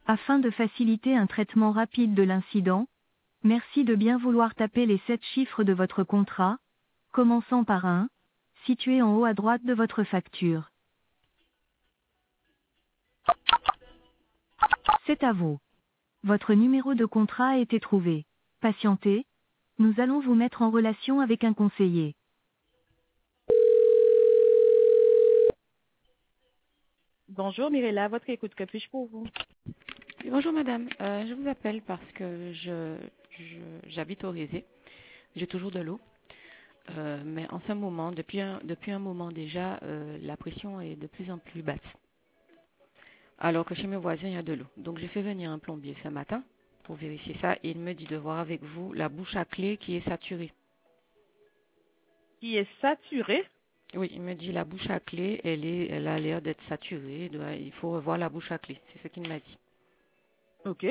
Afin de faciliter un traitement rapide de l'incident, merci de bien vouloir taper les 7 chiffres de votre contrat, commençant par un, situé en haut à droite de votre facture. C'est à vous. Votre numéro de contrat a été trouvé. Patientez, nous allons vous mettre en relation avec un conseiller. Bonjour Mirella, votre écoute, que puis-je pour vous? Oui, bonjour madame, je vous appelle parce que j'habite au Rézé. J'ai toujours de l'eau, mais en ce moment, depuis un moment déjà, la pression est de plus en plus basse. Alors que chez mes voisins, il y a de l'eau. Donc j'ai fait venir un plombier ce matin pour vérifier ça et il me dit de voir avec vous la bouche à clé qui est saturée. Qui est saturé. Oui, il me dit la bouche à clé, elle a l'air d'être saturée. Il faut revoir la bouche à clé. C'est ce qu'il m'a dit. Ok.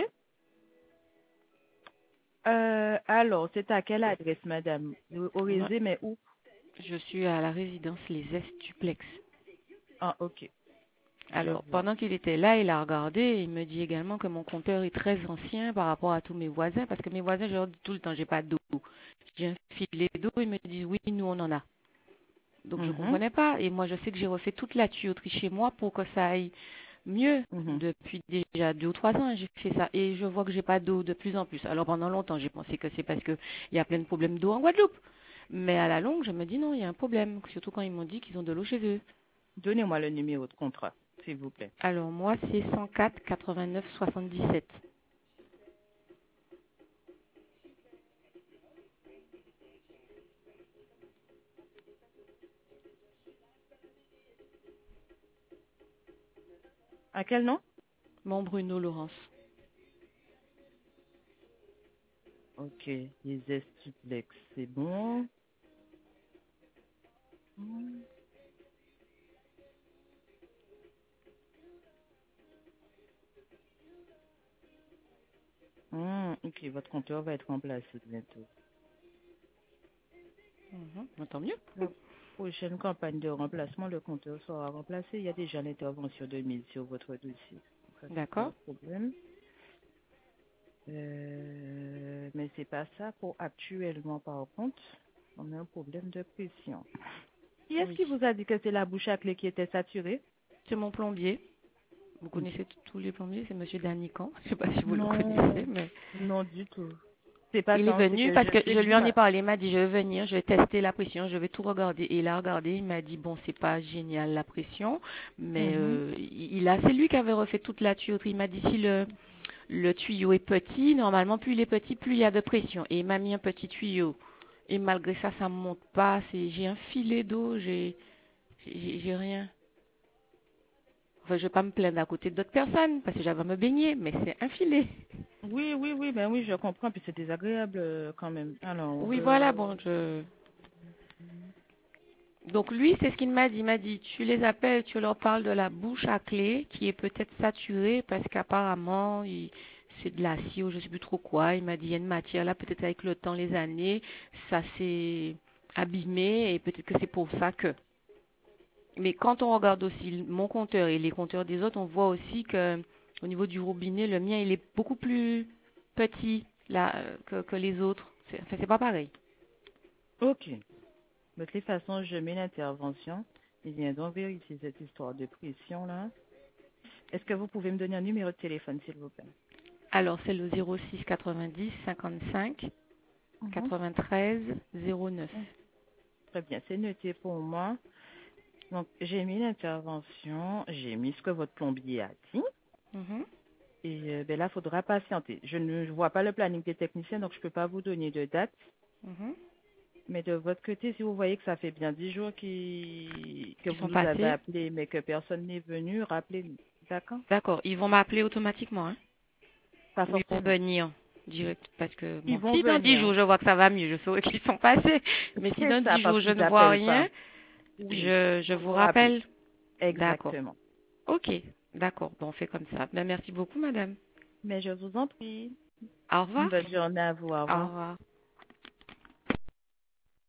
Alors, c'est à quelle adresse, madame? Au Moi, Rézé, mais où? je suis à la résidence Les Estuplex. Ah, ok. Je Alors, vois. pendant qu'il était là, il a regardé et il me dit également que mon compteur est très ancien par rapport à tous mes voisins, parce que mes voisins, je leur dis tout le temps, j'ai pas d'eau. J'ai un filet d'eau, ils me disent oui, nous on en a. Donc je Mhm, comprenais pas. Et moi, je sais que j'ai refait toute la tuyauterie chez moi pour que ça aille mieux. mhm. Depuis déjà 2 ou 3 ans, j'ai fait ça et je vois que j'ai pas d'eau de plus en plus. Alors pendant longtemps, j'ai pensé que c'est parce que il y a plein de problèmes d'eau en Guadeloupe. Mais à la longue, je me dis non, il y a un problème. Surtout quand ils m'ont dit qu'ils ont de l'eau chez eux. Donnez-moi le numéro de contrat, s'il vous plaît. Alors moi, c'est 104 89 77. À quel nom? Mon Bruno Laurence. Ok, les Estuplex, c'est bon. Hmm, ok, votre compteur va être remplacé bientôt. Tant mieux. La prochaine campagne de remplacement, le compteur sera remplacé. Il y a déjà l'intervention de mise sur votre dossier. Ça, c'est pas un D'accord. problème. Mais c'est pas ça pour actuellement, par contre. On a un problème de pression. Qui est-ce Oui. qui vous a dit que c'est la bouche à clé qui était saturée? C'est mon plombier. Vous connaissez tous les plombiers, c'est Monsieur Danican. Je sais pas si vous le Non, connaissez, mais non du tout. C'est pas il est ça, c'est venu que parce je que sais je que lui vous en ai m'a... parlé. Il m'a dit je vais venir, je vais tester la pression, je vais tout regarder. Et il a regardé, il m'a dit bon c'est pas génial la pression, mais Mhm. c'est lui qui avait refait toute la tuyauterie. Il m'a dit si le tuyau est petit, normalement plus il est petit, plus il y a de pression. Et il m'a mis un petit tuyau. Et malgré ça, ça me monte pas. J'ai un filet d'eau, j'ai rien. Enfin, je vais pas me plaindre à côté d'autres personnes parce que j'avais à me baigner, mais c'est un filet. Oui, oui, oui, ben oui, je comprends, puis c'est désagréable quand même. Alors, Oui, voilà, bon, donc lui, c'est ce qu'il m'a dit. Il m'a dit, tu les appelles, tu leur parles de la bouche à clé qui est peut-être saturée parce qu'apparemment, c'est de l'acier ou je sais plus trop quoi. Il m'a dit, il y a une matière là, peut-être avec le temps, les années, ça s'est abîmé et peut-être que c'est pour ça que. Mais quand on regarde aussi mon compteur et les compteurs des autres, on voit aussi que au niveau du robinet, le mien, il est beaucoup plus petit là que les autres. Enfin, c'est pas pareil. ok. De toute façon, je mets l'intervention. Il vient donc vérifier cette histoire de pression là. Est-ce que vous pouvez me donner un numéro de téléphone, s'il vous plaît? Alors, c'est le 06 90 55 Mhm. 93 09. Très bien, c'est noté pour moi. Donc, j'ai mis l'intervention, j'ai mis ce que votre plombier a dit. Mhm. Et ben là, il faudra patienter. Je ne vois pas le planning des techniciens, donc je ne peux pas vous donner de date. Mhm. Mais de votre côté, si vous voyez que ça fait bien 10 jours que Qui vous sont nous avez passés. appelé, mais que personne n'est venu, rappelez-nous. D'accord? D'accord, ils vont m'appeler automatiquement, hein. Pas Ou ils vont forcément. venir direct. Parce que, Ils bon, vont si dans 10 venir. jours je vois que ça va mieux, je saurai qu'ils sont passés. Mais si C'est dans ça, 10 jours parce je qu'ils ne vois n'appellent pas. rien, Oui, je faut vous nous rappeler. rappelle. D'accord. Exactement. Ok, d'accord. Bon, on fait comme ça. Ben, merci beaucoup, madame. Mais je vous en prie. Au revoir. Bonne journée à vous. Au Au revoir. revoir.